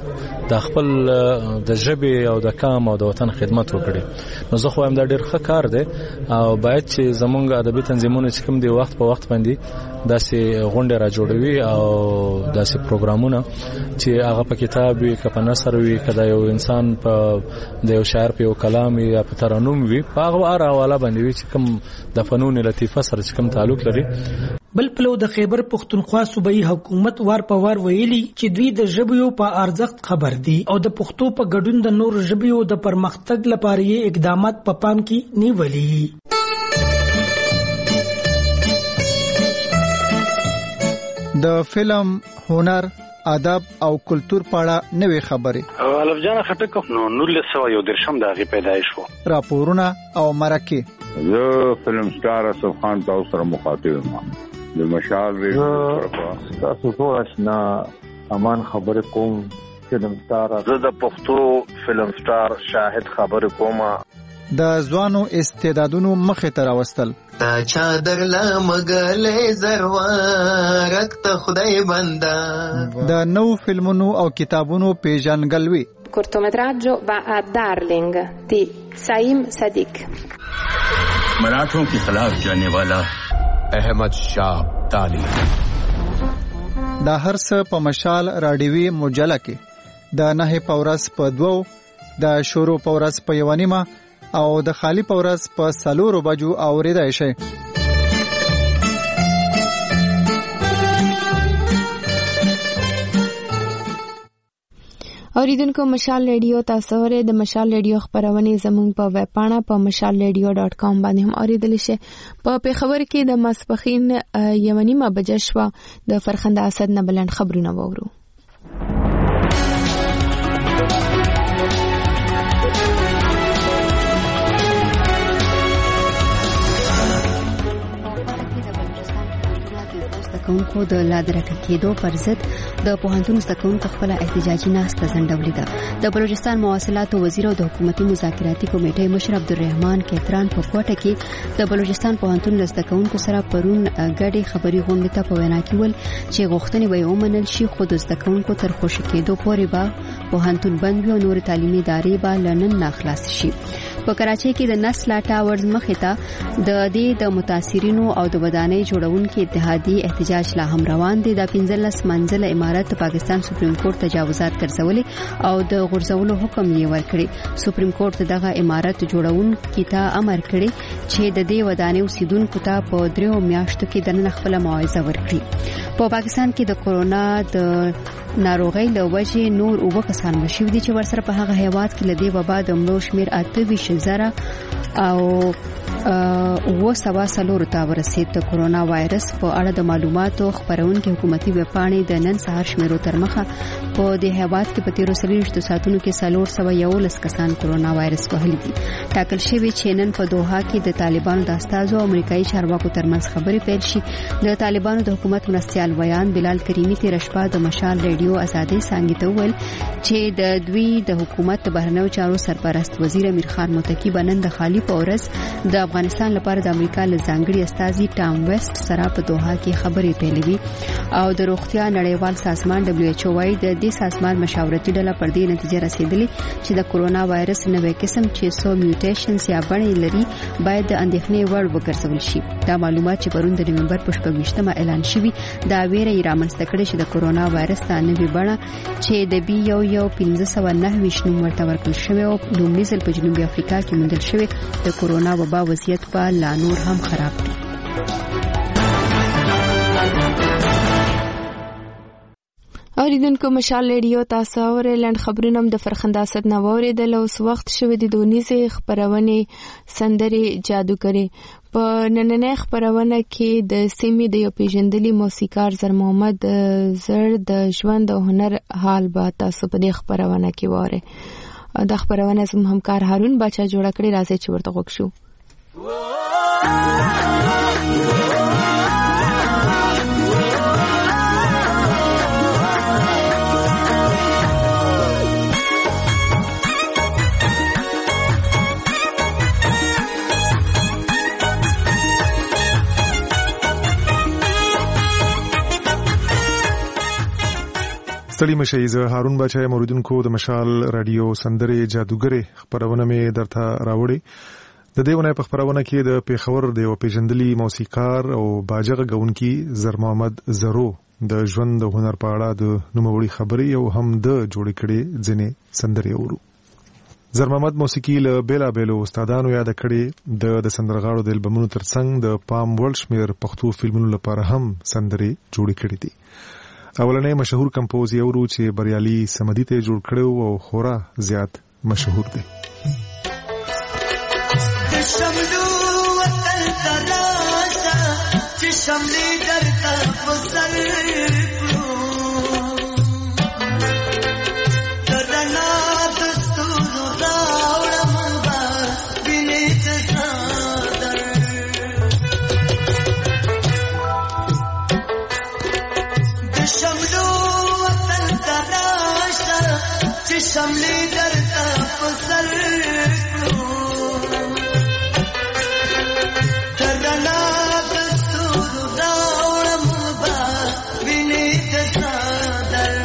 د خپل د ژبې او د قام او د وطن خدمت وکړي. نو زه خو هم دا ډېر ښه کار دی او باید چې زمونږ ادبي تنظیمونه چې کوم دی وخت په وخت باندې داسې غونډې را جوړوي او داسې پروګرامونه چې هغه په کتاب وي که په نثر وي که د یو انسان په د یو شاعر په یو کلام یا په ترنم وي په هغه هر حواله باندې وي چې کوم د فنون لطیفه سره چې کوم تعلق لري. بل پلو د خیبر پختونخوا صوبایي حکومت وار په وار ویلي چې دوی د ژبې په ارزښت خبر دي او د پښتو په ګډون د نور ژبې د پرمختګ لپاره یې اقدامات په پام کې نیولي. د فلم، هنر، ادب او کلچر په اړه نوې خبرې الف جان خټک نو 1913 دغه پیدایش وو. راپورونه او مرکه زه فلم سٹار اسف خان تاسو سره مخاطب یم د مشال ریډیو طرفه تاسو ټول آشنا امان خبر کوم فلم سٹار زه د پښتو فلم سٹار شاهد خبر کوم د ځوانو استعدادونو مخه ته راوستل تا چادر لا مګلې زروارک ته خدای بندا د نو فلمونو او کتابونو پیژنګلوي. cortometraggio va a Darling di Saim Sadiq. मराठों के खिलाफ जाने वाला अहमद शाह ताली دا هر څه په مشال رادیوي مجله کې د 9 پورس په 2 د شروع پورس په 1 او د خالی پورس په 4 بجو اوریدای شي. اوریدونکو مشال ریډیو تاسو ورته د مشال ریډیو خبرونه زموږ په ویب پاڼه په mashalradio.com باندې هم اوریدل شي. په پیښور کې د ماسپخین 1:30 بجې شو د فرخنده اسد نه بلند خبرونه وورو. زدهکوونکو د لادرکه کېدو پر ضد د پوهنتون زدهکوونکو خپل احتجاجي ناسته ځنډولې ده. د بلوچستان مواصلات وزیر او د حکومتي مذاکراتي کمیټې مشر عبدالرحمن کیتران په کوټه کې د بلوچستان پوهنتون زدهکوونکو سره پرون ګډې خبري غونډه ته په وینا کې ول چې غوښتنې به ومنل شي خو د زدهکوونکو تر خوشی کېدو پورې به پوهنتون بند وي او نور تعلیمي ادارې به لنن ناخلاص شي. په کراچۍ کې د نسل ټاورز مخې ته د دې د متاثرینو او د ودانۍ جوړونکو اتحادیې احتجاج لا هم روان دي. د 15 منزله عمارت پاکستان سپریم کورټ تجاوزات ګرځولې او د غرزولو حکم یې ورکړی. سپریم کورټ دغه عمارت جوړونکو ته امر کړی چې د دې ودانۍ اوسیدونکو ته په 3 میاشتو کې د نن خپل معاوضه ورکړي. په پاکستان کې د کورونا د ناروغۍ له وجې نور 9 کسان مشهور دي چې ورسره په هغه هیواد کې لدی وبا د مړو شمیر 28,000 او 900 ته ورسید. د کورونا وایرس په اړه د معلوماتو خبرونکو حکومتي ویبپاڼې د نن سهار شمیرو تر مخه په دې هیواد کې په 13 ساعتونو کې 411 کسان کورونا وایرس وهلي دي. ټاکل شوی چې نن په دوحه کې د طالبانو د استازو او امریکایي چارواکو ترمنځ خبرې پیل شي. د طالبانو د حکومت مرستيال ویان بلال کریمی تیر شپه د مشال ریډیو ازادي څنګه ته ویل چې د دوی د حکومت بهرنیو چارو سرپرست وزیر امیر خان متکی بنن د خالی پورس د افغانستان لپاره د امریکا له ځانګړي استازي ټام ویسټ سره په دوحه کې خبرې پیلوي او د روغتیا نړیوال سازمان WHO وايي د دې سازمان مشاورتي ډله پر دې نتیجه رسیدلې چې د کورونا وایرس نوې قسم چې سو میوټیشنز یا بڼې لري باید د اندېښنې وړ وګرځول شي. دا معلومات چې پرون د نومبر په 28 اعلان شوی دا ویره یې رامنځته کړې چې د کورونا وایرس د نوې بڼه چې د B1509 نوم ورته ورکړل شوی او لومړي ځل په جنوبي افریقا کې موندل شوی د کورونا وبا وضعیت په لا نور هم خراب دی. اوریدونکو مشال ریډیو تاسو اورلند خبرونه د فرخنده اسد نه اوریدل. اوس وخت شوه د دونیزه خبرونه سندري جادوګری. په نننې خبرونه کې د سیمې د یو پیژندلي موسیقار زر محمد زر د ژوند او هنر حال به تاسو په دې خبرونه کې واره. د خبرونه زموږ همکار هارون بچا جوړ کړی راځي چې ورته وښو. ستړي مشي زه هارون بچا موریدونکو د مشال رادیو سندري جادوګری خبرونه مې درته راوړي. د دې ونه په خبرونه کې د پیښور د یو پیژندلي موسیقار او باجغه غونکي زر محمد زرو د ژوند او هنر په اړه د نوموړي خبري او هم د جوړ کړي ځنې سندري اورو. زر محمد موسیقي له بیلا بیلو استادانو یاد کړي د سندرغاړو د البومونو ترڅنګ د پام ورلد شمیر پښتو فلمونو لپاره هم سندري جوړ کړي دي. اولنې مشهور کمپوز یې ورو چې بریالي سمدي ته جوړ کړو او خورا زیات مشهور دی. شملو وطن تراشا چې شملې درته وسر شملې درته په سر کړو ترنا دستور راوړم با وینې د صادر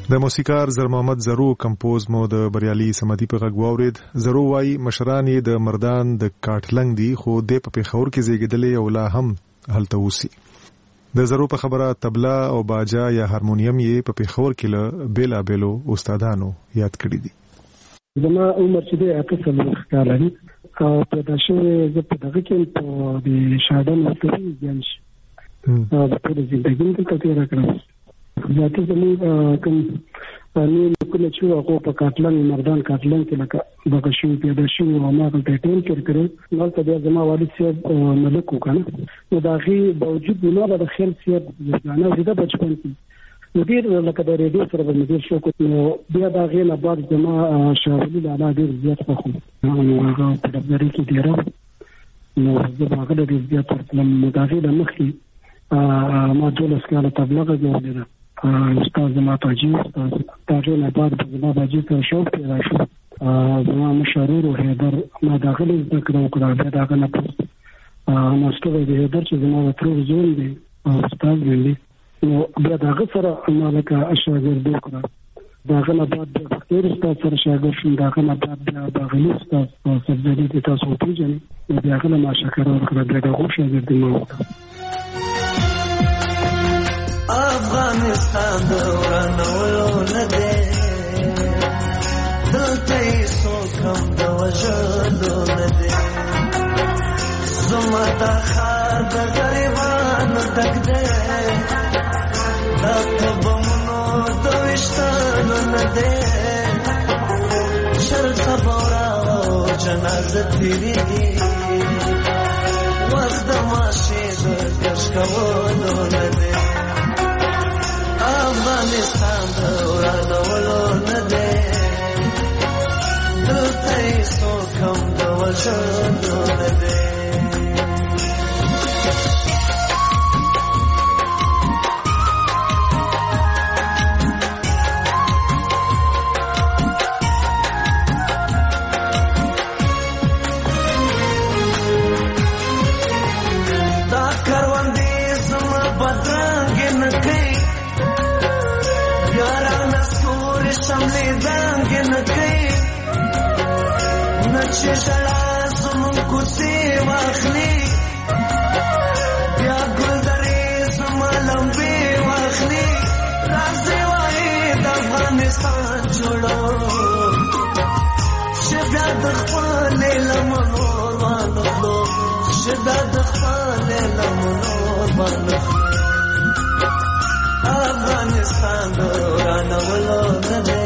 د موسیقار زر محمد زرو کمپوز مو د بریالي سمدي په غږ واورید. زرو وايي مشران یې د مردان د کاټلنګ دي خو د په پیښور کې زیږیدلې او لا هم هلته اوسي. د زرو په خبره طبله او باجا یا هارمونیم یې په پیښور کې له بیلا بیلو استادانو یاد کړی دي. زما عمر چې د 8 کال دی او پیدا شوی زه په دغه کې په د شادن وختي ځم چې په دې ژوندۍ کې تیر کړم. ذاتي زموږ کوم نو کله چې هغه په کاټلنګ مردان کاټلنګ کې لکه دغه شو پیدا شو او ما په ټیم کې کړو نو ته د زما والد صاحب ملک وکړه. نو دا غي باوجود نو د خیر صاحب ځانه د بچپن کې ډیر لکه د ریډیو سره د مدیر شو نو بیا دا غي نه بعد زما شاولي لاله ډیر زیات خو نو هغه په دغه کې ډیر نو زه هغه ډیر زیات ترلم مدافع د مخکي ما دولس کاله تبلیغ جوړه استاد زما تاجي استاد تاجي نه بعد زما باجي ته شوق پیدا شو. زما مشرور او هیدر ما داخلي ذکر وکړه بیا داغه نه پوس ناشته د هیدر چې زما تر زون دي استاد دی نو بیا داغه سره مالک اشاګرد وکړه داغه نه بعد د ډیر استاد سره شاګرد شوم داغه نه بعد بیا داغلي استاد سبزدي د تاسو پیژنې نو بیا غل ما شکر ورکړه بیا داغه شاګرد ما وکړه. افغانستان دورانولو نده دلته یې څوک هم د وژلو نده زما دا ښار د غریبانو ډک دی دا په بمونو د ویشتلو نده شرطه بورا او جنازه تېرېږي وخت د ماشې د کش کولو نده افغانستان دورانولو نده دلته یې څوک هم د وژلو نده دا کروندې زما بدرنګې نه کوي یارانه ستوري شملې دنګې نه کوي نه چې ژړا زموږ کوڅې واخلي بیا ګلدرې زما لمبې واخلي راځي وایي د افغانستان جوړو چې بیا د خپلې لمنو وانخلو چې بیا د خپلې لمنو وانخلو. افغانستان دورانولو نده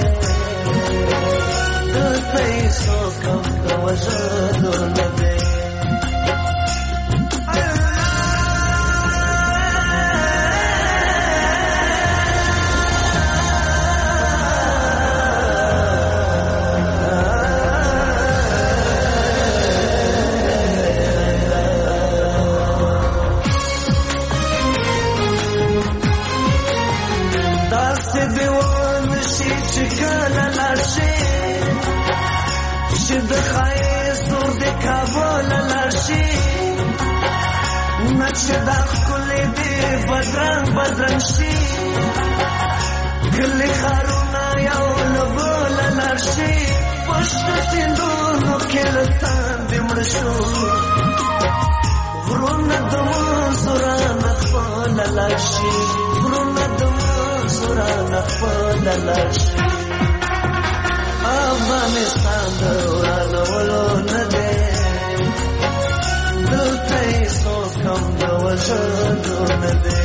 دلته یې څوک هم د وژلو نده چې د ښایست زور د کابل لاشي نه چې دا ښکلې دې بدرنګ بدرنګ شي کلي ښارونه یو له بله لاړ شي پشته سیندونو کې له تاندې مړه شو غرونه د منصورانه خپله لاړ شي غرونه د منصورانه خپله لاړ شي. افغانستان دورانولو نده دلته یې څوک هم د وژلو نده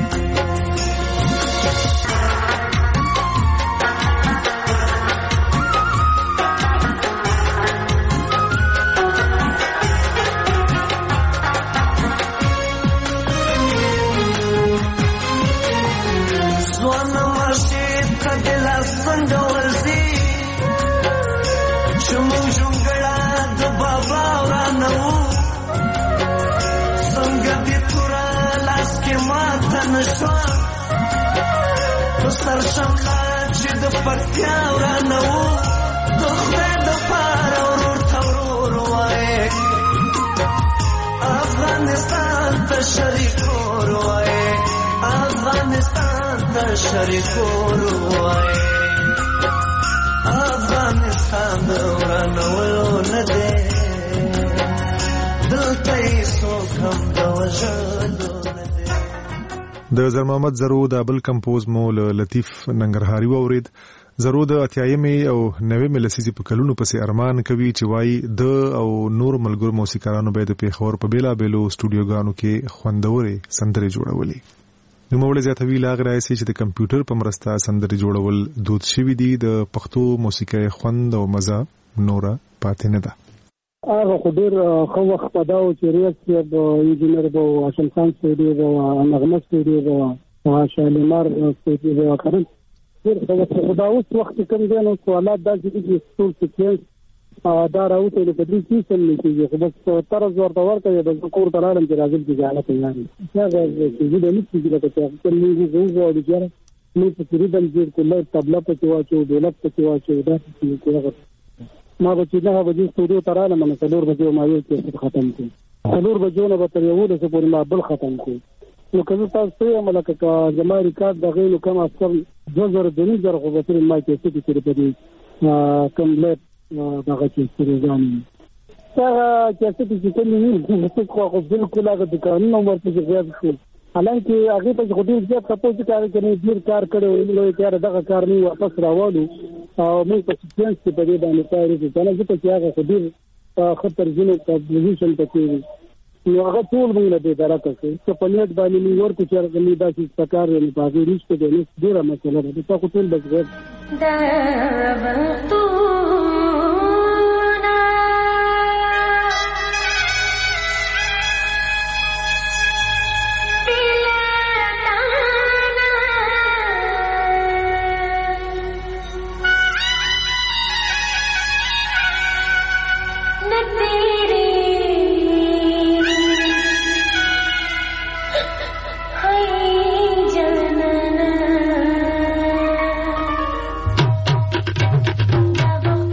ځوانه ماشې ته د لاس څنګه ورځي زموږ ژوندګړه د بابا ورانه وو څنګه دې توره لاس کې ماته نه شوه په سر شمله چې د پکتیا ورانه وو د خدای دپاره ورور ته ورور وایې افغانستان ته شریک ور وایې افغانستان ماته شریکول وای افغانستان د ورانولو نه دی دلته یې څوک هم د وژلو نه دی. د زر محمد زرو د بل کمپوز مو لطیف ننګرهاري واورید. زرو د 80مې او 90مې لسیزې په کلونو پسې ارمان کوي چې وایي د او نور ملګرو موسیقارانو به د پیښور په بیلابېلو سټوډیوګانو کې خوندورې سندرې جوړولې. نوموړی زیاتوي لا غرايسي چې د کمپیوټر په مرسته سندرې جوړول دود شوي دي. د پښتو موسیقۍ خوند او مزه نوره پاتې نه ده. هغه خو ډېر ښه وخت په دا و چې ریاض صاحب انجینر به و، هاشم خان سعودي به و، نغمه سعودي به و، شالیمار سعودي به و. ډېر ښه وخت خو دا اوس وخت کوم دی نو سوالات داسې دي چې ټول سیکوینس دا راوته نو په دې کې څه نه کېږي. خو بس طرز ورته ورکوي د کور ته راغلم چې راځم چې جاله تیار دي هغه چې زه د نه کېږي لکه چې موږ غواړو چې موږ په ریدم جوړ کړو، طبله پکې واچو، ډولک پکې واچو. دا چې هغه ما به چې نه به دې سټوډیو ته رالم نو 4 بجې ما یو کې ختم کړو. 4 بجې نه به تر 11 پورې ما بل ختم کړو. نو که زه تاسو ته یم لکه که زما ریکارډ دغې نو کم اکثر 2000 خو به ترې ما کې څه کړي په دې کم لیټ دغه چې سریزانې هغه کیسټ چې کوم نه خو بالکل هغه د قانون ورته زیات شو. حالانکه هغه په خو ډیر زیات تاسو چې کار کوي ډیر کار کړو نو یې دغه کار نه واپس راوړو او موږ په سیکوینس کې په دې باندې کار وکړو. چې چې هغه خو ډیر خطر جنو پوزیشن پکې نو هغه ټول موږ له دې درکه چې په نیټ باندې موږ ورته چې هغه نه داسې پکار نه پاږي نشته د نس ډیره مسله ده. تاسو ټول بس دا Never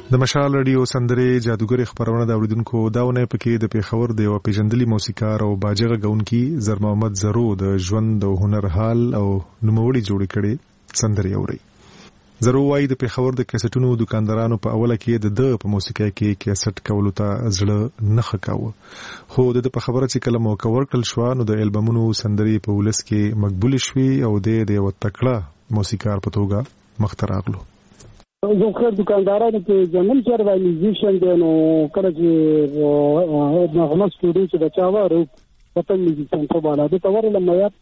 د مشال رادیو سندره جادوګر خبرونه د اوریدونکو داونه پکې د پیښور د یو پیژندلي موسیقار او باجغه غونکي زر محمد زرو د ژوند او هنر حال او نوموړي جوړ کړي سندره اوري. زرو وايي د پیښور د کیسټونو دکاندارانو په اوله کې د په موسیقۍ کې کیسټ کولو ته زړه نه خکاوه، خو د په خبره چې کله موقع ورکړل شو نو د البومونو سندري په ولس کې مقبول شوي او د یو تکړه موسیقار په توګه مخ ته راغلو. زه خو دکاندارانو کې جنن چر وای میوزیشن دی نو کله چې نغمه سټوډیو چې بچاوه رو پتن میوزیشن په بالا د تور لمیا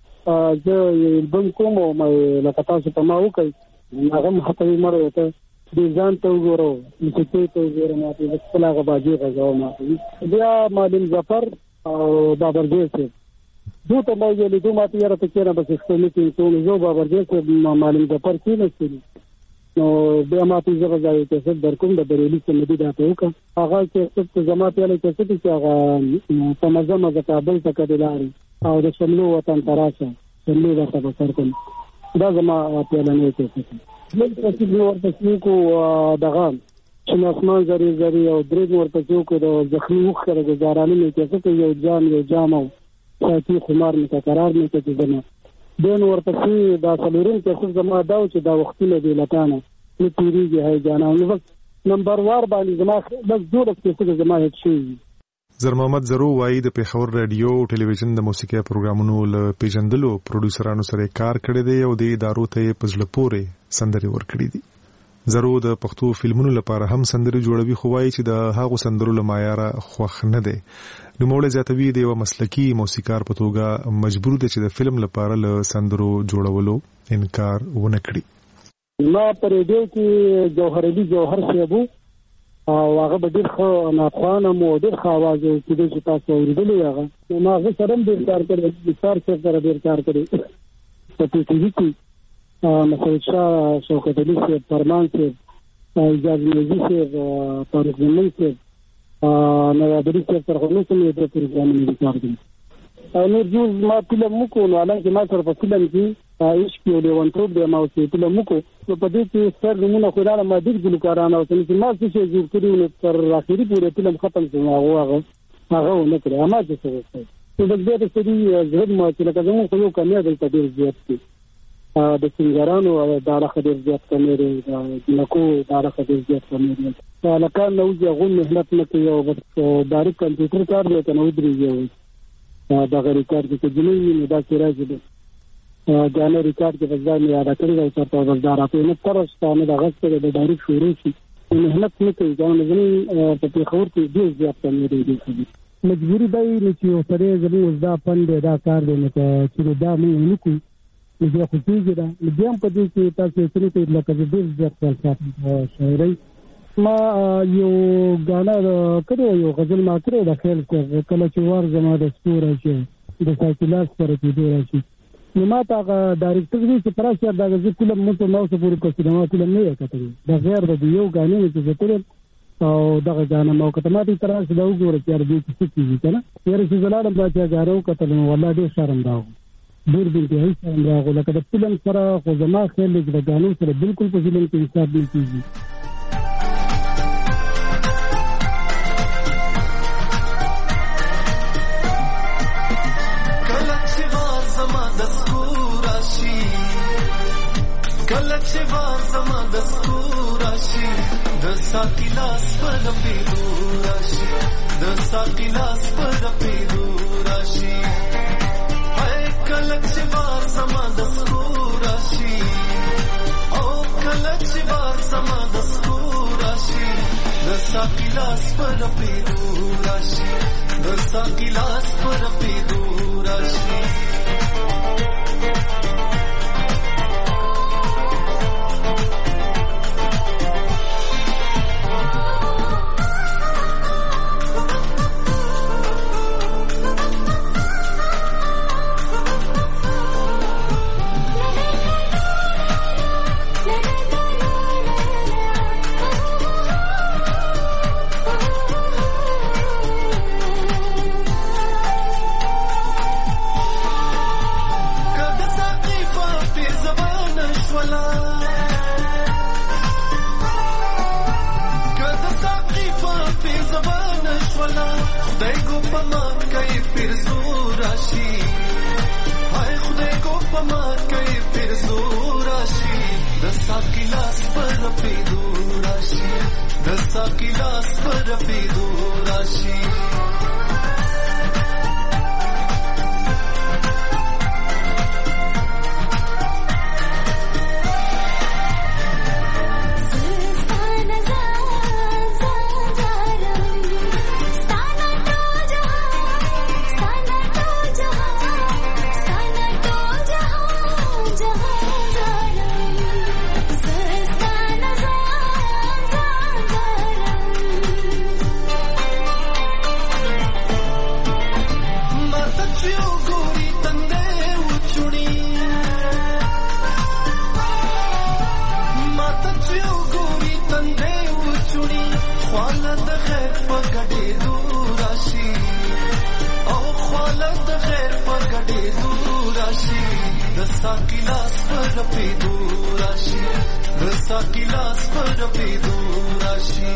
زه البوم کوم او مې لکه تاسو په ما وکړ هغه محتوی مره ته د ځان ته وګورو چې ته وګورې ما په خپل هغه باجی غواړم ما بیا معلم ظفر او بابر جیسه دوی ته مې ویلي دوی ماته یاره ته کېنه بس خپل کې ټول زو بابر جیسه معلم ظفر کې نشي نو بیا ماته زغه ځای ته څه درکوم د بریلی څخه مدي دا ته وکړه هغه چې څه زما په لاره کې څه چې هغه په مزه کابل ته کډلاري او د شملو وطن تراشه شملو دا څه وکړ کوم دا زما په لاره کې څه بل څه چې ورته کو دغه چې اسمان زری زری او درې ورته کو د زخمی وخره گزارانه کې څه یو جام او ساتي خمار نه قرار نه کې دنه دین ورته دا څلورم کې زما دا چې دا وختونه دی لټانه نو پیریږي هاي جانا نو نمبر وار باندې زما بس جوړ کې زما هیڅ شي. زر محمد زرو وايي د پیښور رادیو او ټلویزیون د موسیقي پروګرامونو له پیژندلو پروډوسرانو سره کار کړی دی او د ادارو ته پزله پورې سندري ورکړي دي. زرو د پښتو فلمونو لپاره هم سندري جوړوي، خو وايي چې د هغو سندرو له معیار خوښ نه دی. نو موږ زیاتوي د یو مسلکي موسیقار په توګه مجبور دي چې د فلم لپاره له سندرو جوړولو انکار ونه کړي. ما پر ریډیو کې جوهر علي جوهر صاحب او هغه به ډېر ښه ناخوانه مو ډېر ښه اواز و چې تاسو اورېدلی هغه نو ما هغه سره هم ډېر کار کړی سار صاحب سره ډېر کار کړی په ټي وي کې مسعود شاه شوکت علي صاحب فرمان صاحب اعجاز نجی صاحب طارق زمین صاحب نوابري صاحب سره خو نو کوم یو د پروګرامونو کار کړی او نور جوز ما فلم وکړو نو حالانکه ما سره په فلم کې عشق یو لیونتوب دی ما اوسې فلم وکړو نو په دې کې سر نمونه خو راله ما ډېر ګلوکاران او چې ما څه شی جوړ کړي نو تر اخري پورې فلم ختم شو هغه ونه کړی ما چې څه وکړي نو د دې سړي زړه ما چې لکه زموږ خو یو کمیا دلته ډېر زیات دي د سنګرانو دا راخه ډېر زیات کمې دي نکو دا راخه ډېر زیات کمې دي لکه نو چې غو مهنت نه کوي او بس ډایرکټ کمپیوټر کار دی کنه ودرېږي دا غری کار کې جنوي نو دا چې راځي دا ریکارډ کې وځي نه یاد کړی او تاسو ولدار اته نه ترسته د غسته د ډایرکټ شروع شي مهنت نه کوي دا نه په خبر کې ډیر زیات کمې دي مجبوری دی چې سره زموږ دا پند دا کار دی چې دا موږ نه کوو نو بیا خو کېږي دا بیا هم په دې کې تاسو سره ته لکه ډیر زیات فلسفه شاعري ما یو غانا کړو یو غزل ما کړو د خیال کله چې وار زما د ستوره چې د ساکلاس پر کې دی راشي نو ما ته ډایرکټر دې چې پراشر دا چې فلم مو ته نو څه پورې کوم نو فلم نه کتل دا غیر د یو غانې چې زه او دغه غانا مو کته ما دې تراش دا وګوره چې اربي څه کیږي کنه یاره چې زلاړم با چې غارو کتل نو والله ډیر شرم دا ډیر دې هیڅ شرم راغله لکه د فلم سره خو زما خیال دې د غانو سره بالکل په فلم کې حساب نه کیږي. کلچ وار زما د سکوراشي د ساکلاس پر پیدوراشي د ساکلاس پر پیدوراشي هاي کلچ وار زما د سکوراشي او کلچ وار زما د سکوراشي د ساکلاس پر پیدوراشي د ساکلاس پر پیدوراشي زور راشي هاي خدای کو پما کوي پھر زور راشي دستا کلاس پر پیدو راشي دستا کلاس پر پیدو راشي دستا کلاس پر پیدو راشي دستا کلاس پر پیدو راشي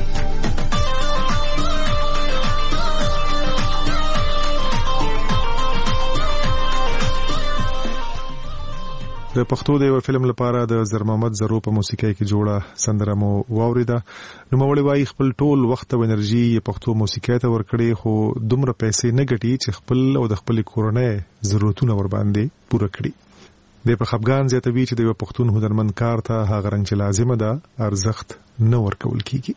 د پښتو د یو فلم لپاره د زر محمد زرو په موسیقۍ کې جوړه سندره مو واوریده. نو مولوی وايي خپل ټول وخت او انرژي پښتو موسیقۍ ته ورکړي، خو دومره پیسې نه ګټي چې خپل او د خپل کورنۍ ضرورتونه ور باندې پوره کړي. د په خپګان زیاتوي چې د یو پښتون هنرمند کار ته هغه رنګ چې لازمه ده ارزښت نه ورکول کیږي.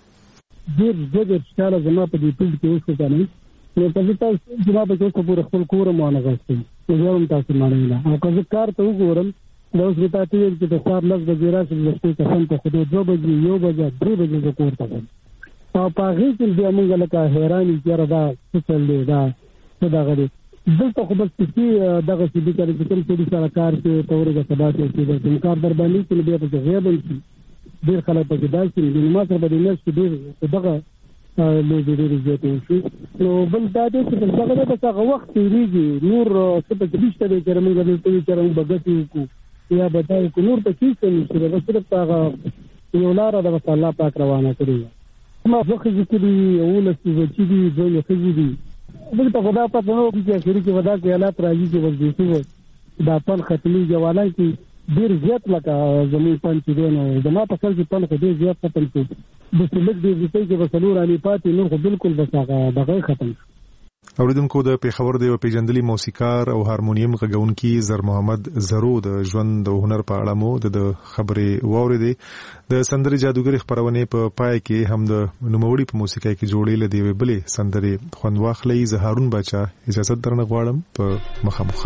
ډېر ښکاره زما په دې فیلډ کې اوس کنه نو تاسو زما په څو پورې خپل کور مو نه غوښتل نو هم تاسو مانه نه او که کار ته وګورم دا اوس وتا ته چې د سهار 10 بجې راشي د شپې قسم ته خو 2 بجې 1 بجې 3 بجې د کور ته او په هغه کې بیا موږ لکه حیرانی چې دا څه چل دی دا څه دا غړي دلته خو بس چې دغه چې د کاري کوم څه سره کار کې تورګه سبا ته چې د کار در باندې چې بیا په غیاب شي ډیر خلک په داسې چې ما سره باندې نه ډیر دغه له دې زیاتې شي نو بل دا دې چې څنګه د څنګه وخت تیریږي نور څه په دې چې د کرمې د دې چې رنګ بغتی کو یا بدای کو نور ته کیسه نشي دا صرف هغه یو لار د الله پاک روانه کړی ما وخت ذکرې او لسی چې دي دوی خزي دي دلته خدا په نو کې شریک ودا کې حالات راځي چې وځي دا پن ختمي جوالای کې ډیر زیات لکه زمين پنځ دي نو زما په خپل پن کې ډیر زیات ختم شو د سلګ دې چې په سلور علي پاتې نو بالکل بس هغه دغه ختم شو. اوریدونکو د پیښور د پیژندلي موسیقار او هارمونیم غږونکي زر محمد زرو د ژوند او هنر په اړه مو د خبرې واوریدې. د سندري جادوګر خبرونه په پای کې هم د نوموړي په موسیقۍ کې جوړې لدی بلې سندري خوند واخلې. زهارون بچا اجازه درنه غواړم په مخامخه.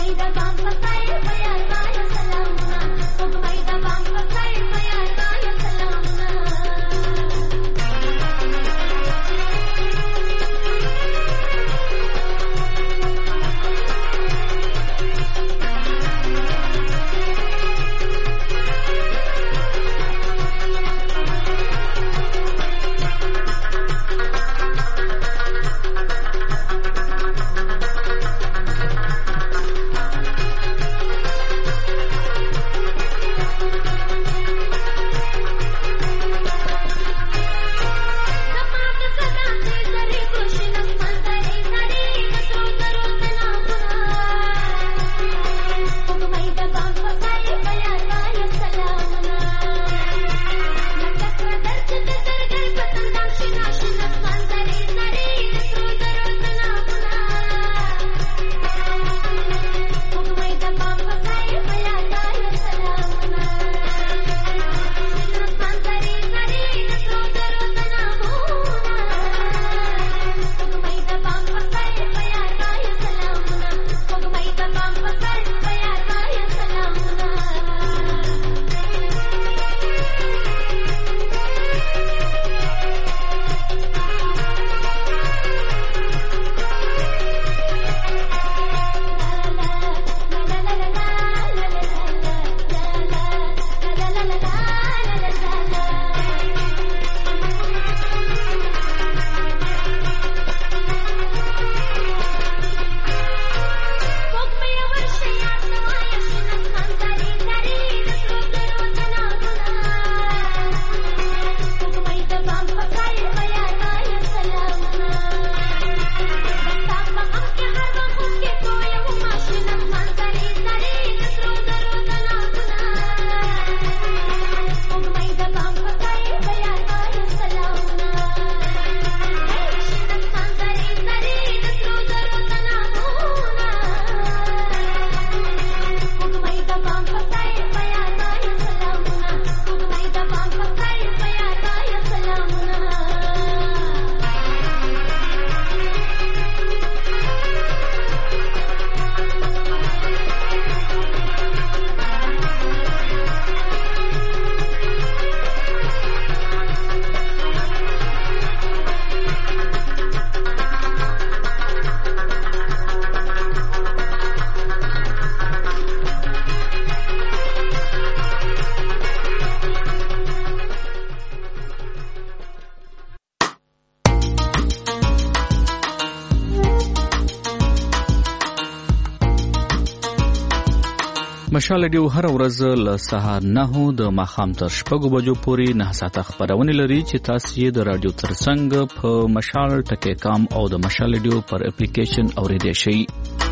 Bye. مشال رادیو هر ورځ له سهار 9 د ماښام تر 6 بجو پورې 9 ساعته خبرونه لري چې تاسو یې د رادیو ترڅنګ په مشال ټکی کام او د مشال رادیو پر اپلیکیشن اوریدئ شئ.